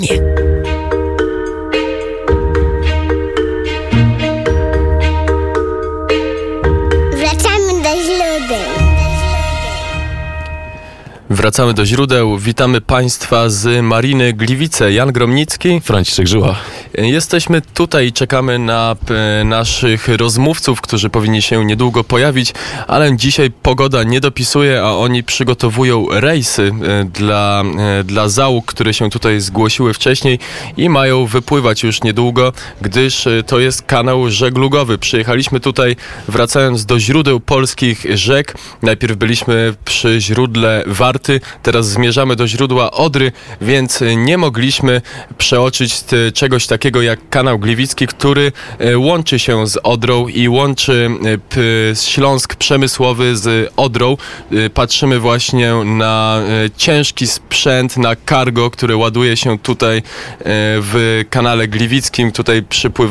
Nie. Wracamy do źródeł. Wracamy do źródeł. Witamy Państwa z Mariny Gliwice. Jan Gromnicki. Franciszek Żyła. Jesteśmy tutaj i czekamy na naszych rozmówców, którzy powinni się niedługo pojawić, ale dzisiaj pogoda nie dopisuje, a oni przygotowują rejsy dla załóg, które się tutaj zgłosiły wcześniej i mają wypływać już niedługo, gdyż to jest kanał żeglugowy. Przyjechaliśmy tutaj wracając do źródeł polskich rzek. Najpierw byliśmy przy źródle Warty, teraz zmierzamy do źródła Odry, więc nie mogliśmy przeoczyć czegoś takiego jak kanał gliwicki, który łączy się z Odrą i łączy Śląsk przemysłowy z Odrą. Patrzymy właśnie na ciężki sprzęt, na cargo, które ładuje się tutaj w kanale gliwickim. Tutaj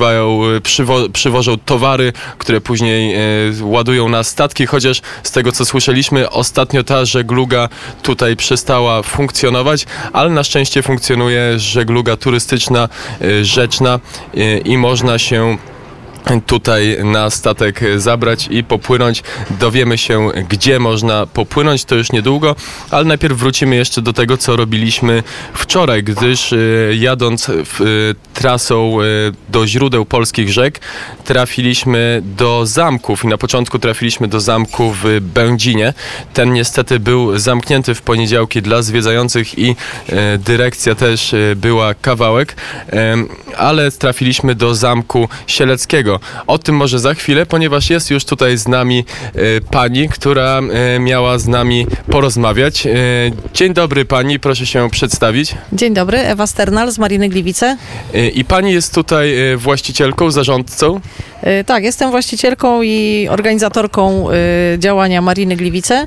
przywożą towary, które później ładują na statki, chociaż z tego co słyszeliśmy, ostatnio ta żegluga tutaj przestała funkcjonować, ale na szczęście funkcjonuje żegluga turystyczna, rzeczna i można się tutaj na statek zabrać i popłynąć. Dowiemy się, gdzie można popłynąć, to już niedługo, ale najpierw wrócimy jeszcze do tego, co robiliśmy wczoraj, gdyż jadąc trasą do źródeł polskich rzek, trafiliśmy do zamków i na początku trafiliśmy do zamku w Będzinie. Ten niestety był zamknięty w poniedziałki dla zwiedzających i dyrekcja też była kawałek, ale trafiliśmy do zamku Sieleckiego. O tym może za chwilę, ponieważ jest już tutaj z nami pani, która miała z nami porozmawiać. Dzień dobry pani, proszę się przedstawić. Dzień dobry, Ewa Sternal z Mariny Gliwice. I pani jest tutaj właścicielką, zarządcą? Tak, jestem właścicielką i organizatorką działania Mariny Gliwice,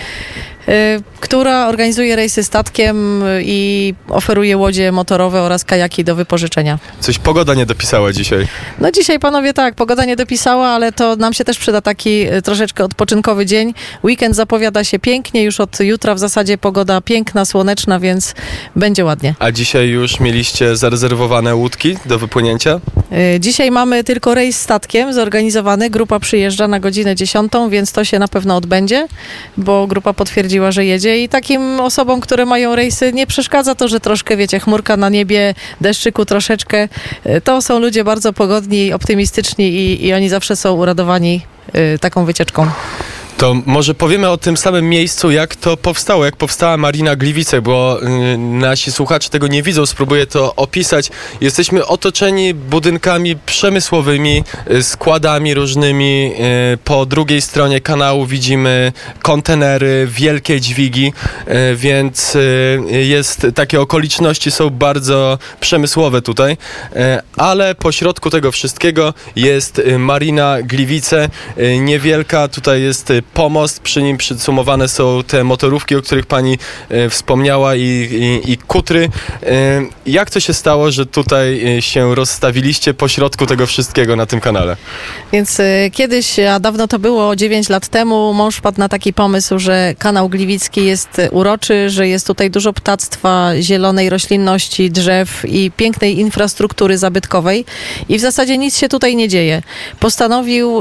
która organizuje rejsy statkiem i oferuje łodzie motorowe oraz kajaki do wypożyczenia. Coś pogoda nie dopisała dzisiaj. No dzisiaj panowie tak, pogoda nie dopisała, ale to nam się też przyda taki troszeczkę odpoczynkowy dzień. Weekend zapowiada się pięknie, już od jutra w zasadzie pogoda piękna, słoneczna, więc będzie ładnie. A dzisiaj już mieliście zarezerwowane łódki do wypłynięcia? Dzisiaj mamy tylko rejs statkiem zorganizowany, grupa przyjeżdża na godzinę 10, więc to się na pewno odbędzie, bo grupa potwierdziła, że jedzie i takim osobom, które mają rejsy, nie przeszkadza to, że troszkę, wiecie, chmurka na niebie, deszczyku troszeczkę. To są ludzie bardzo pogodni, optymistyczni i oni zawsze są uradowani taką wycieczką. To może powiemy o tym samym miejscu, jak to powstało, jak powstała Marina Gliwice, bo nasi słuchacze tego nie widzą, spróbuję to opisać. Jesteśmy otoczeni budynkami przemysłowymi, składami różnymi. Po drugiej stronie kanału widzimy kontenery, wielkie dźwigi, więc takie okoliczności są bardzo przemysłowe tutaj, ale pośrodku tego wszystkiego jest Marina Gliwice, niewielka, tutaj jest pomost, przy nim przysumowane są te motorówki, o których pani wspomniała i kutry. Jak to się stało, że tutaj się rozstawiliście pośrodku tego wszystkiego na tym kanale? Więc kiedyś, a dawno to było, 9 lat temu, mąż wpadł na taki pomysł, że kanał gliwicki jest uroczy, że jest tutaj dużo ptactwa, zielonej roślinności, drzew i pięknej infrastruktury zabytkowej i w zasadzie nic się tutaj nie dzieje. Postanowił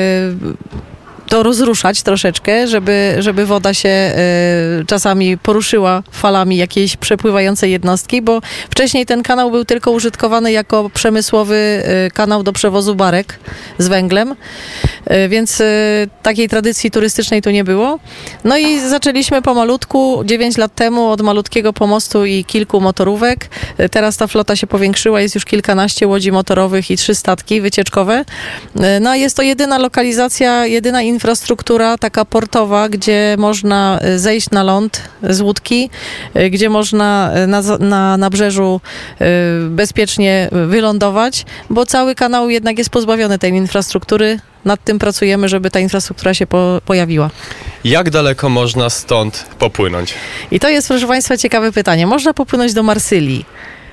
to rozruszać troszeczkę, żeby woda się czasami poruszyła falami jakiejś przepływającej jednostki, bo wcześniej ten kanał był tylko użytkowany jako przemysłowy kanał do przewozu barek z węglem, więc takiej tradycji turystycznej tu nie było. No i zaczęliśmy pomalutku, 9 lat temu, od malutkiego pomostu i kilku motorówek. Teraz ta flota się powiększyła, jest już kilkanaście łodzi motorowych i 3 statki wycieczkowe. No jest to jedyna lokalizacja, jedyna infrastruktura taka portowa, gdzie można zejść na ląd z łódki, gdzie można na nabrzeżu bezpiecznie wylądować, bo cały kanał jednak jest pozbawiony tej infrastruktury. Nad tym pracujemy, żeby ta infrastruktura się pojawiła. Jak daleko można stąd popłynąć? I to jest, proszę Państwa, ciekawe pytanie. Można popłynąć do Marsylii.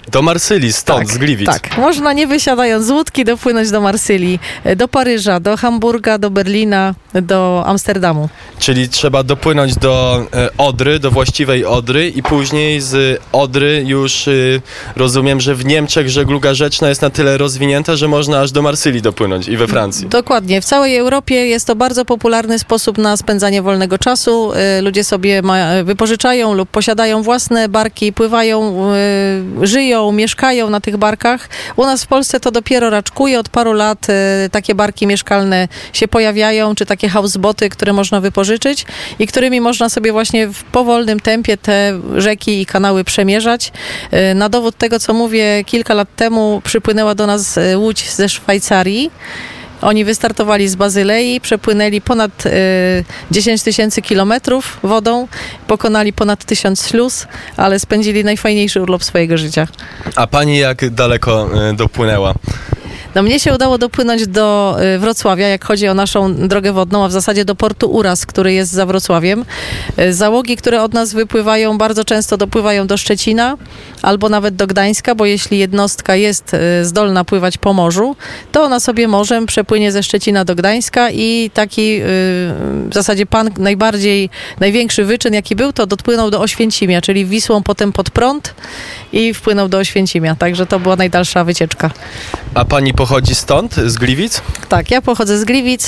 Do Marsylii, stąd, z Gliwic. Tak, można nie wysiadając z łódki dopłynąć do Marsylii, do Paryża, do Hamburga, do Berlina, do Amsterdamu. Czyli trzeba dopłynąć do Odry, do właściwej Odry i później z Odry już rozumiem, że w Niemczech żegluga rzeczna jest na tyle rozwinięta, że można aż do Marsylii dopłynąć i we Francji. Dokładnie. W całej Europie jest to bardzo popularny sposób na spędzanie wolnego czasu. Ludzie sobie wypożyczają lub posiadają własne barki, pływają, żyją, mieszkają na tych barkach. U nas w Polsce to dopiero raczkuje. Od paru lat takie barki mieszkalne się pojawiają, czy takie houseboty, które można wypożyczyć i którymi można sobie właśnie w powolnym tempie te rzeki i kanały przemierzać. Na dowód tego, co mówię, kilka lat temu przypłynęła do nas łódź ze Szwajcarii. Oni wystartowali z Bazylei, przepłynęli ponad 10 000 kilometrów wodą, pokonali ponad 1000 śluz, ale spędzili najfajniejszy urlop swojego życia. A pani jak daleko dopłynęła? No mnie się udało dopłynąć do Wrocławia, jak chodzi o naszą drogę wodną, a w zasadzie do portu Uraz, który jest za Wrocławiem. Załogi, które od nas wypływają, bardzo często dopływają do Szczecina albo nawet do Gdańska, bo jeśli jednostka jest zdolna pływać po morzu, to ona sobie morzem przepłynie ze Szczecina do Gdańska i taki w zasadzie największy wyczyn, jaki był, to dopłynął do Oświęcimia, czyli Wisłą potem pod prąd i wpłynął do Oświęcimia. Także to była najdalsza wycieczka. A pani pochodzi stąd, z Gliwic? Tak, ja pochodzę z Gliwic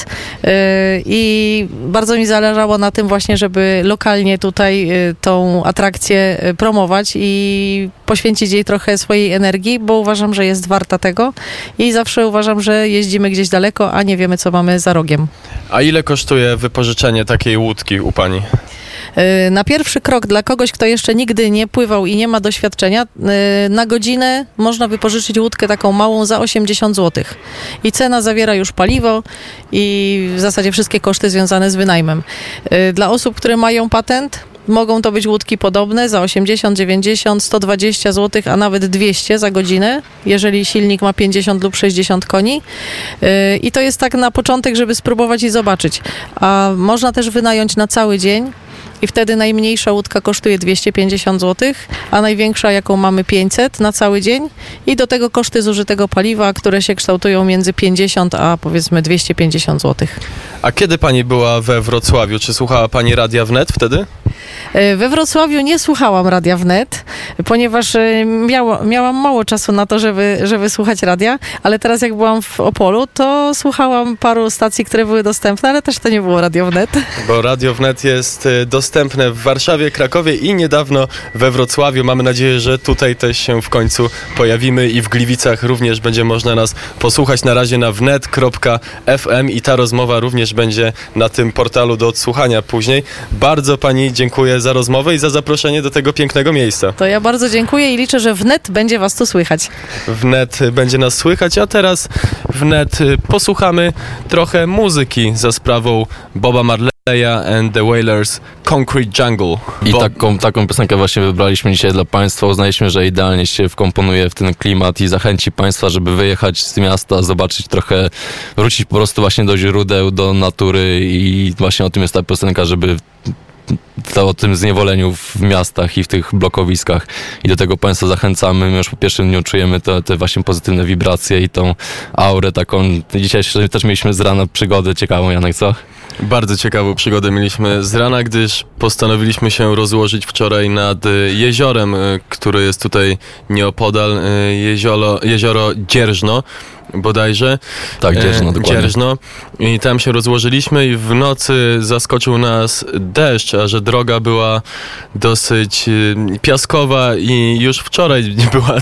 i bardzo mi zależało na tym właśnie, żeby lokalnie tutaj tą atrakcję promować i poświęcić jej trochę swojej energii, bo uważam, że jest warta tego i zawsze uważam, że jeździmy gdzieś daleko, a nie wiemy, co mamy za rogiem. A ile kosztuje wypożyczenie takiej łódki u pani? Na pierwszy krok dla kogoś, kto jeszcze nigdy nie pływał i nie ma doświadczenia, na godzinę można wypożyczyć łódkę taką małą za 80 zł. I cena zawiera już paliwo i w zasadzie wszystkie koszty związane z wynajmem. Dla osób, które mają patent, mogą to być łódki podobne za 80, 90, 120 zł, a nawet 200 za godzinę, jeżeli silnik ma 50 lub 60 koni. I to jest tak na początek, żeby spróbować i zobaczyć. A można też wynająć na cały dzień. I wtedy najmniejsza łódka kosztuje 250 zł, a największa, jaką mamy, 500 na cały dzień. I do tego koszty zużytego paliwa, które się kształtują między 50 a powiedzmy 250 zł. A kiedy pani była we Wrocławiu? Czy słuchała pani Radia Wnet wtedy? We Wrocławiu nie słuchałam Radia Wnet, ponieważ miałam mało czasu na to, żeby słuchać radia, ale teraz jak byłam w Opolu, to słuchałam paru stacji, które były dostępne, ale też to nie było Radio Wnet. Bo Radio Wnet jest dostępne w Warszawie, Krakowie i niedawno we Wrocławiu. Mamy nadzieję, że tutaj też się w końcu pojawimy i w Gliwicach również będzie można nas posłuchać. Na razie na wnet.fm i ta rozmowa również będzie na tym portalu do odsłuchania później. Bardzo pani dziękuję za rozmowę i za zaproszenie do tego pięknego miejsca. To ja bardzo dziękuję i liczę, że wnet będzie was tu słychać. Wnet będzie nas słychać, a teraz wnet posłuchamy trochę muzyki za sprawą Boba Marleya and the Wailers, Concrete Jungle. I taką piosenkę właśnie wybraliśmy dzisiaj dla Państwa. Uznaliśmy, że idealnie się wkomponuje w ten klimat i zachęci Państwa, żeby wyjechać z miasta, zobaczyć trochę, wrócić po prostu właśnie do źródeł, do natury i właśnie o tym jest ta piosenka, żeby o tym zniewoleniu w miastach i w tych blokowiskach i do tego Państwa zachęcamy. My już po pierwszym dniu czujemy te właśnie pozytywne wibracje i tą aurę taką. Dzisiaj też mieliśmy z rana przygodę ciekawą, Janek, co? Bardzo ciekawą przygodę mieliśmy z rana, gdyż postanowiliśmy się rozłożyć wczoraj nad jeziorem, które jest tutaj nieopodal, jezioro Dzierżno bodajże. Tak, Dzierżno, dokładnie. Dzierżno. I tam się rozłożyliśmy i w nocy zaskoczył nas deszcz, a że droga była dosyć piaskowa i już wczoraj była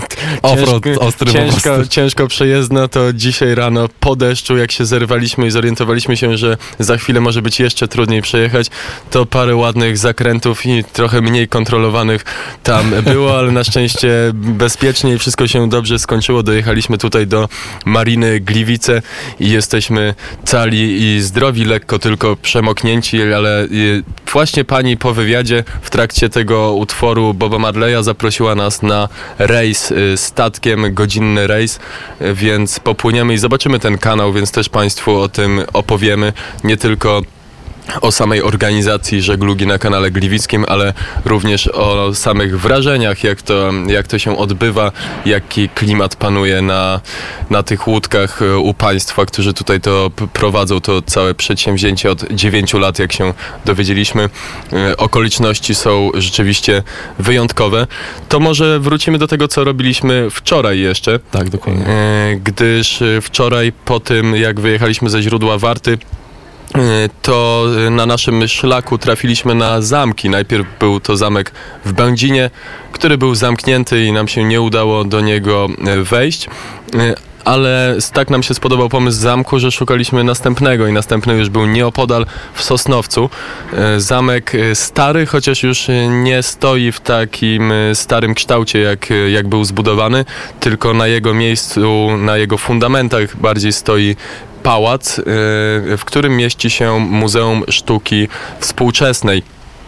ciężko przejezdna, to dzisiaj rano po deszczu, jak się zerwaliśmy i zorientowaliśmy się, że za chwilę może być jeszcze trudniej przejechać, to parę ładnych zakrętów i trochę mniej kontrolowanych tam było, ale na szczęście bezpiecznie i wszystko się dobrze skończyło. Dojechaliśmy tutaj do Mariny Gliwice i jesteśmy cali i zdrowi, lekko tylko przemoknięci, ale właśnie pani po wywiadzie w trakcie tego utworu Boba Marleya zaprosiła nas na rejs statkiem, godzinny rejs, więc popłyniemy i zobaczymy ten kanał, więc też Państwu o tym opowiemy, nie tylko o samej organizacji żeglugi na kanale Gliwickim, ale również o samych wrażeniach, jak to się odbywa, jaki klimat panuje na tych łódkach u państwa, którzy tutaj to prowadzą, to całe przedsięwzięcie od 9 lat, jak się dowiedzieliśmy. Okoliczności są rzeczywiście wyjątkowe. To może wrócimy do tego, co robiliśmy wczoraj jeszcze. Tak, dokładnie. Gdyż wczoraj po tym, jak wyjechaliśmy ze źródła Warty, to na naszym szlaku trafiliśmy na zamki. Najpierw był to zamek w Będzinie, który był zamknięty i nam się nie udało do niego wejść. Ale tak nam się spodobał pomysł zamku, że szukaliśmy następnego i następny już był nieopodal w Sosnowcu. Zamek stary, chociaż już nie stoi w takim starym kształcie, jak był zbudowany, tylko na jego miejscu, na jego fundamentach bardziej stoi pałac, w którym mieści się Muzeum Sztuki Współczesnej.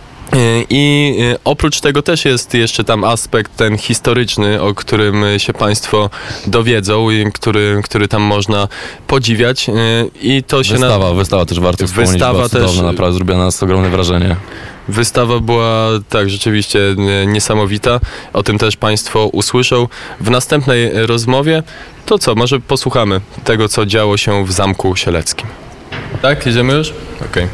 I oprócz tego też jest jeszcze tam aspekt ten historyczny, o którym się Państwo dowiedzą i który tam można podziwiać. I to się Wystawa też warto wspomnieć, była cudowna, naprawdę zrobiła na nas ogromne wrażenie. Wystawa była tak rzeczywiście niesamowita. O tym też Państwo usłyszą w następnej rozmowie. To co, może posłuchamy tego, co działo się w Zamku Sieleckim. Tak, jedziemy już? Okej.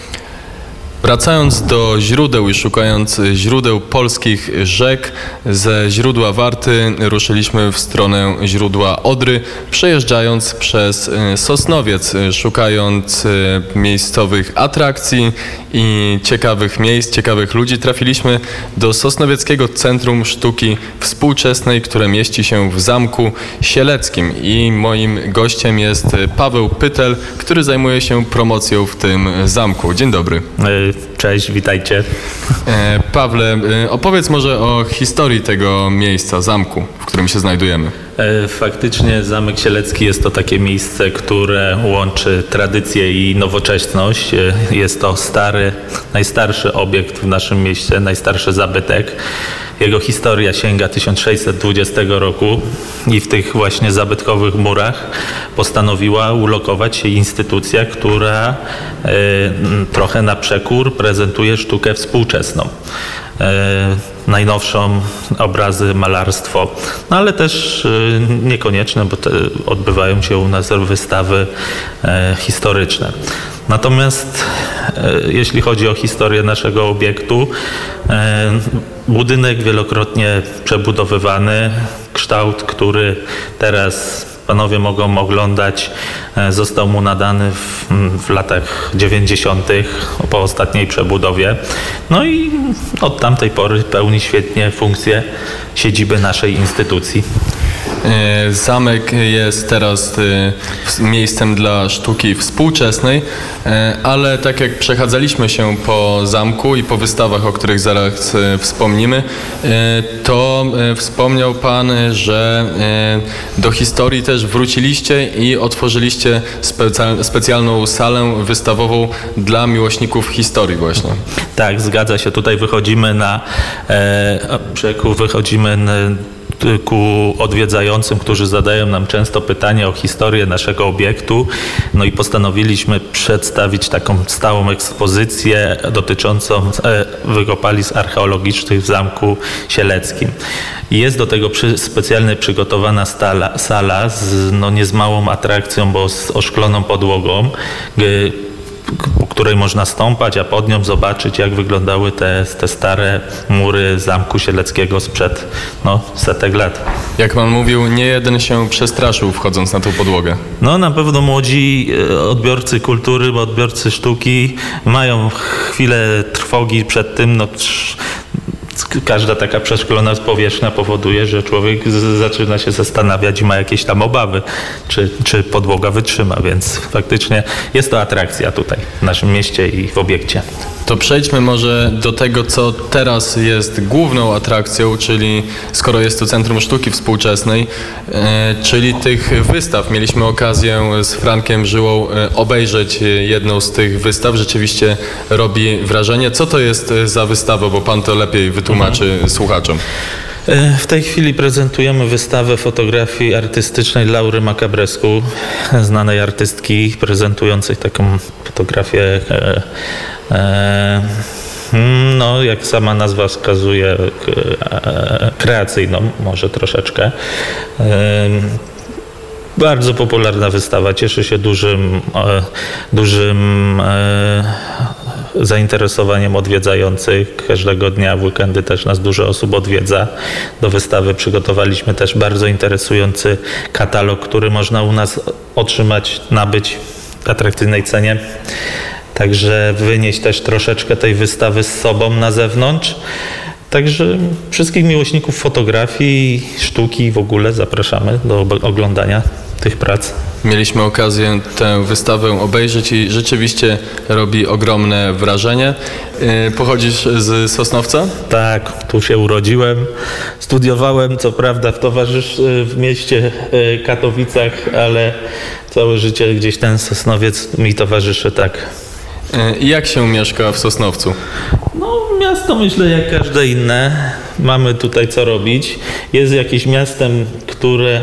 Wracając do źródeł i szukając źródeł polskich rzek, ze źródła Warty ruszyliśmy w stronę źródła Odry, przejeżdżając przez Sosnowiec, szukając miejscowych atrakcji i ciekawych miejsc, ciekawych ludzi. Trafiliśmy do Sosnowieckiego Centrum Sztuki Współczesnej, które mieści się w Zamku Sieleckim. I moim gościem jest Paweł Pytel, który zajmuje się promocją w tym zamku. Dzień dobry. Cześć, witajcie. Pawle, opowiedz może o historii tego miejsca, zamku, w którym się znajdujemy. Faktycznie Zamek Sielecki jest to takie miejsce, które łączy tradycję i nowocześność. Jest to najstarszy obiekt w naszym mieście, najstarszy zabytek. Jego historia sięga 1620 roku i w tych właśnie zabytkowych murach postanowiła ulokować się instytucja, która trochę na przekór prezentuje sztukę współczesną. Najnowszą obrazy, malarstwo, no ale też niekonieczne, bo odbywają się u nas wystawy historyczne. Natomiast jeśli chodzi o historię naszego obiektu, budynek wielokrotnie przebudowywany, kształt, który teraz panowie mogą oglądać, został mu nadany w latach 90. po ostatniej przebudowie. No i od tamtej pory pełni świetnie funkcję siedziby naszej instytucji. Zamek jest teraz miejscem dla sztuki współczesnej, ale tak jak przechadzaliśmy się po zamku i po wystawach, o których zaraz wspomnimy, to wspomniał Pan, że do historii też wróciliście i otworzyliście specjalną salę wystawową dla miłośników historii właśnie. Tak, zgadza się. Tutaj wychodzimy ku odwiedzającym, którzy zadają nam często pytania o historię naszego obiektu. No i postanowiliśmy przedstawić taką stałą ekspozycję dotyczącą wykopalisk archeologicznych w Zamku Sieleckim. Jest do tego specjalnie przygotowana sala z nie z małą atrakcją, bo z oszkloną podłogą, po której można stąpać, a pod nią zobaczyć, jak wyglądały te stare mury Zamku Sieleckiego sprzed setek lat. Jak Pan mówił, nie jeden się przestraszył, wchodząc na tą podłogę. No na pewno młodzi odbiorcy kultury, odbiorcy sztuki mają chwilę trwogi przed tym. Każda taka przeszklona powierzchnia powoduje, że człowiek zaczyna się zastanawiać i ma jakieś tam obawy, czy podłoga wytrzyma, więc faktycznie jest to atrakcja tutaj w naszym mieście i w obiekcie. To przejdźmy może do tego, co teraz jest główną atrakcją, czyli skoro jest to Centrum Sztuki Współczesnej, czyli tych wystaw. Mieliśmy okazję z Frankiem Żyłą obejrzeć jedną z tych wystaw. Rzeczywiście robi wrażenie. Co to jest za wystawa, bo Pan to lepiej wytłumaczy słuchaczom. W tej chwili prezentujemy wystawę fotografii artystycznej Laury Macabrescu, znanej artystki prezentującej taką fotografię, no jak sama nazwa wskazuje, kreacyjną może troszeczkę. Bardzo popularna wystawa, cieszy się dużym zainteresowaniem odwiedzających. Każdego dnia w weekendy też nas dużo osób odwiedza. Do wystawy przygotowaliśmy też bardzo interesujący katalog, który można u nas otrzymać, nabyć w atrakcyjnej cenie. Także wynieść też troszeczkę tej wystawy z sobą na zewnątrz. Także wszystkich miłośników fotografii, sztuki w ogóle zapraszamy do oglądania tych prac. Mieliśmy okazję tę wystawę obejrzeć i rzeczywiście robi ogromne wrażenie. Pochodzisz z Sosnowca? Tak, tu się urodziłem. Studiowałem, co prawda, w mieście Katowicach, ale całe życie gdzieś ten Sosnowiec mi towarzyszy, tak. I jak się mieszka w Sosnowcu? No, miasto myślę jak każde inne. Mamy tutaj co robić. Jest jakimś miastem, które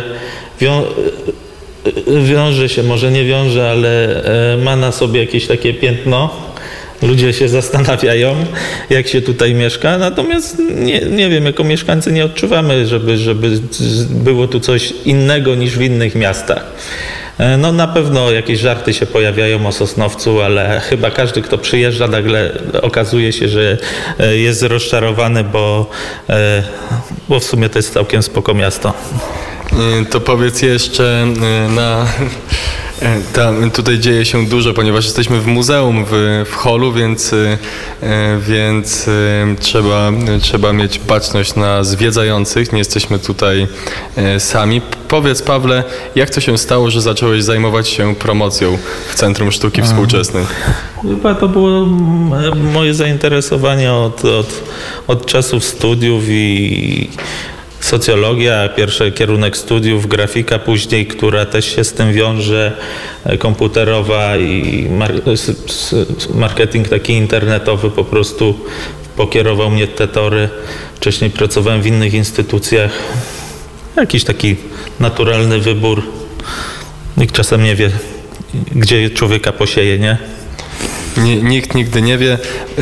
wiąże się, może nie wiąże, ale ma na sobie jakieś takie piętno. Ludzie się zastanawiają, jak się tutaj mieszka, natomiast nie wiem, jako mieszkańcy nie odczuwamy, żeby było tu coś innego niż w innych miastach. No na pewno jakieś żarty się pojawiają o Sosnowcu, ale chyba każdy, kto przyjeżdża, nagle okazuje się, że jest rozczarowany, bo w sumie to jest całkiem spoko miasto. To powiedz jeszcze tutaj dzieje się dużo, ponieważ jesteśmy w muzeum w holu, więc trzeba mieć baczność na zwiedzających. Nie jesteśmy tutaj sami. Powiedz, Pawle, jak to się stało, że zacząłeś zajmować się promocją w Centrum Sztuki Współczesnej? Chyba to było moje zainteresowanie od czasów studiów i socjologia, pierwszy kierunek studiów, grafika później, która też się z tym wiąże, komputerowa i marketing taki internetowy po prostu pokierował mnie te tory. Wcześniej pracowałem w innych instytucjach. Jakiś taki naturalny wybór. Nikt czasem nie wie, gdzie człowieka posieje, nie? Nikt nigdy nie wie,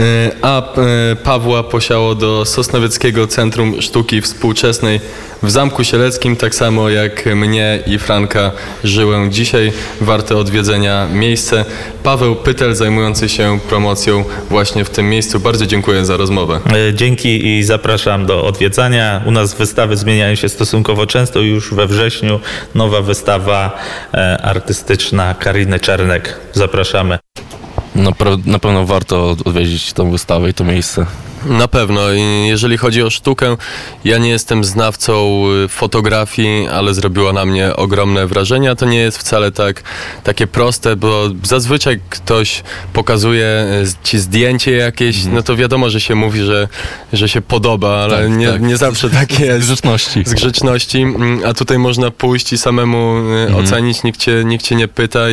a Pawła posiało do Sosnowieckiego Centrum Sztuki Współczesnej w Zamku Sieleckim, tak samo jak mnie i Franka Żyłę. Dzisiaj warte odwiedzenia miejsce. Paweł Pytel, zajmujący się promocją właśnie w tym miejscu. Bardzo dziękuję za rozmowę. Dzięki i zapraszam do odwiedzania. U nas wystawy zmieniają się stosunkowo często. Już we wrześniu nowa wystawa artystyczna Kariny Czernek. Zapraszamy. Na pewno warto odwiedzić tą wystawę i to miejsce. Na pewno. Jeżeli chodzi o sztukę, ja nie jestem znawcą fotografii, ale zrobiła na mnie ogromne wrażenie. A to nie jest wcale takie proste, bo zazwyczaj ktoś pokazuje ci zdjęcie jakieś, no to wiadomo, że się mówi, że się podoba, ale nie zawsze tak jest. Z grzeczności. A tutaj można pójść i samemu ocenić. Nikt cię nie pyta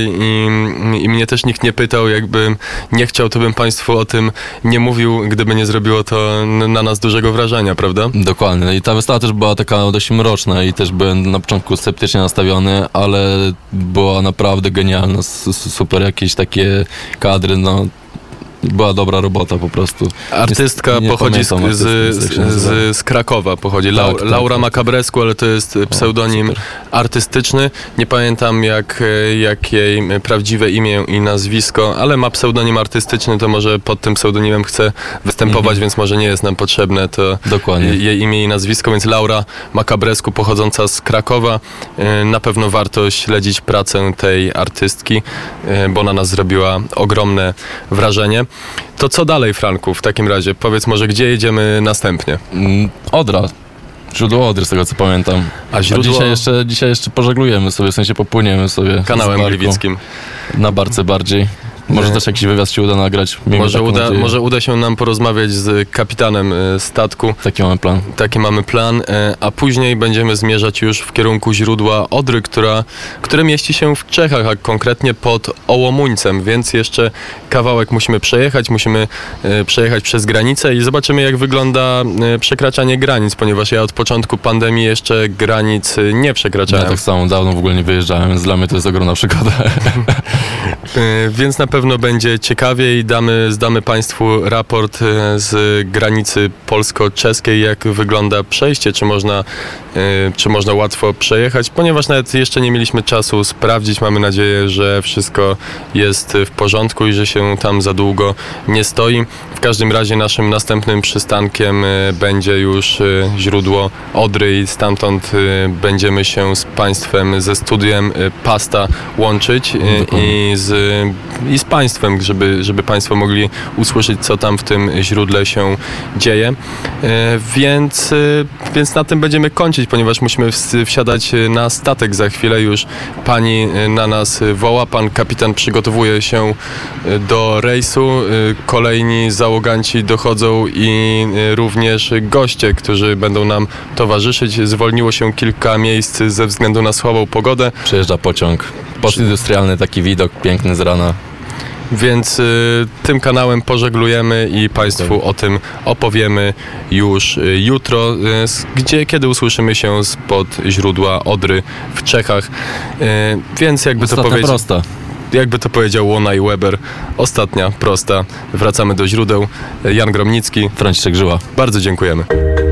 i mnie też nikt nie pytał. Jakbym nie chciał, to bym Państwu o tym nie mówił, gdyby nie zrobiło to na nas dużego wrażenia, prawda? Dokładnie. I ta wystawa też była taka dość mroczna i też byłem na początku sceptycznie nastawiony, ale była naprawdę genialna. Super jakieś takie kadry, no. Była dobra robota po prostu. Artystka pochodzi z Krakowa. Laura Macabrescu, ale to jest pseudonim artystyczny. Nie pamiętam jak jej prawdziwe imię i nazwisko, ale ma pseudonim artystyczny, to może pod tym pseudonimem chce występować, więc może nie jest nam potrzebne to jej imię i nazwisko, więc Laura Macabrescu, pochodząca z Krakowa. Na pewno warto śledzić pracę tej artystki, bo na nas zrobiła ogromne wrażenie. To co dalej, Franku, w takim razie? Powiedz może, gdzie jedziemy następnie? Odra. Źródło Odry, z tego co pamiętam. A dzisiaj jeszcze pożeglujemy sobie, w sensie popłyniemy sobie. Kanałem Gliwickim. Na barce bardziej. Może też jakiś wywiad się uda nagrać. Może uda się nam porozmawiać z kapitanem statku. Taki mamy plan. Taki mamy plan, a później będziemy zmierzać już w kierunku źródła Odry, które mieści się w Czechach, a konkretnie pod Ołomuńcem, więc jeszcze kawałek musimy przejechać przez granicę i zobaczymy, jak wygląda przekraczanie granic, ponieważ ja od początku pandemii jeszcze granic nie przekraczałem. Ja tak samo dawno w ogóle nie wyjeżdżałem, więc dla mnie to jest ogromna przygoda. Więc na pewno będzie ciekawiej. Zdamy Państwu raport z granicy polsko-czeskiej, jak wygląda przejście, czy można łatwo przejechać, ponieważ nawet jeszcze nie mieliśmy czasu sprawdzić. Mamy nadzieję, że wszystko jest w porządku i że się tam za długo nie stoi. W każdym razie naszym następnym przystankiem będzie już źródło Odry i stamtąd będziemy się z Państwem, ze studiem Pasta łączyć i z Państwem, żeby Państwo mogli usłyszeć, co tam w tym źródle się dzieje. Więc na tym będziemy kończyć, ponieważ musimy wsiadać na statek za chwilę. Już pani na nas woła, pan kapitan przygotowuje się do rejsu. Kolejni załoganci dochodzą i również goście, którzy będą nam towarzyszyć. Zwolniło się kilka miejsc ze względu na słabą pogodę. Przejeżdża pociąg postindustrialny, taki widok piękny z rana. Więc tym kanałem pożeglujemy i Państwu o tym opowiemy już jutro, kiedy usłyszymy się spod źródła Odry w Czechach. Więc jakby to powiedział Łona i Weber, ostatnia prosta. Wracamy do źródeł. Jan Gromnicki, Franciszek Żyła. Bardzo dziękujemy.